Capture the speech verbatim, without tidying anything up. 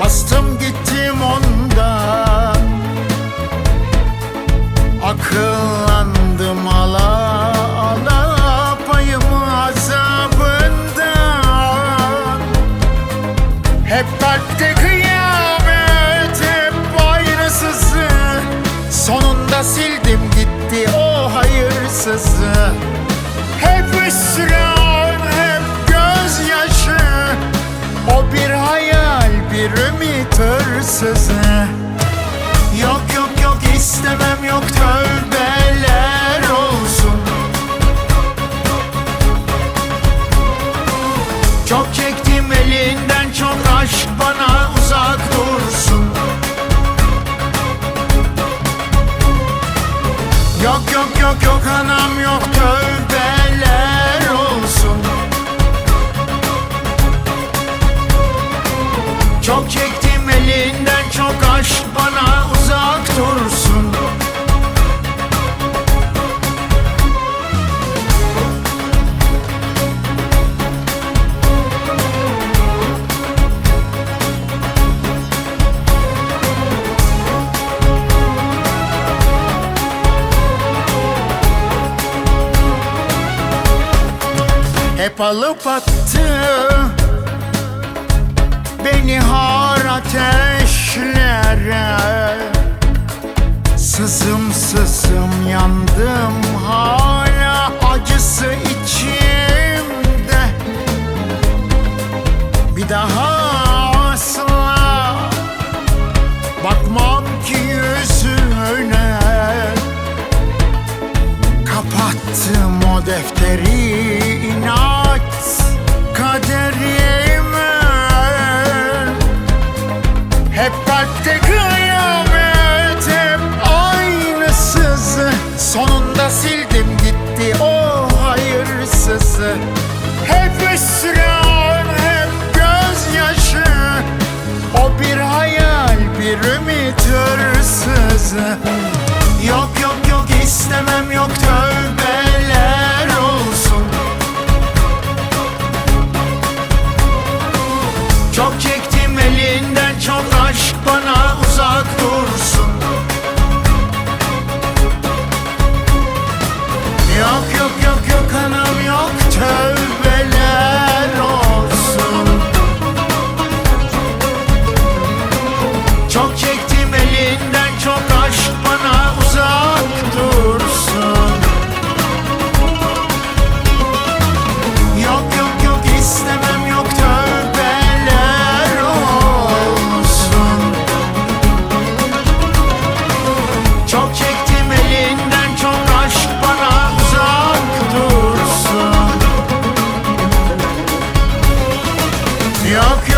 Bastım gittim onda, akıllandım ala ala payımı azabından. Hep kalpte kıyamet, hep aynısızı, sonunda sildim gitti o hayırsızı. Hep hüsran, hep gözyaşı, o bir hayal, bir ümit hırsızı. Yok yok yok istemem, yok tövbeler olsun. Çok çektim elinden, çok aşk bana uzak dursun. Yok yok yok yok anam, yok tövbeler olsun. Çok çektim elinden, çok aşk bana uzak dursun. Hep alıp attı beni har ateşlere. Sızım sızım yandım, hala acısı içimde. Bir daha asla bakmam ki yüzüne. Kapattım o defteri, inat kaderime. Hep kalpte kıyamet, hep aynısızı, sonunda sildim gitti o hayırsızı. Hep hüsran, hep gözyaşı, o bir hayal, bir ümit hırsızı. Yok yok yok istemem, yok tövbeler olsun. Çok çektim elinden, çok aşk bana uzak dursun. Yok yok yok yok anam, yok tövbeler olsun. Çok çektim elinden, çok aşk bana uzak dursun. Yok yok yok istemem, yok tövbeler olsun. Çok çektim elinden, çok aşk bana uzak dursun. Yok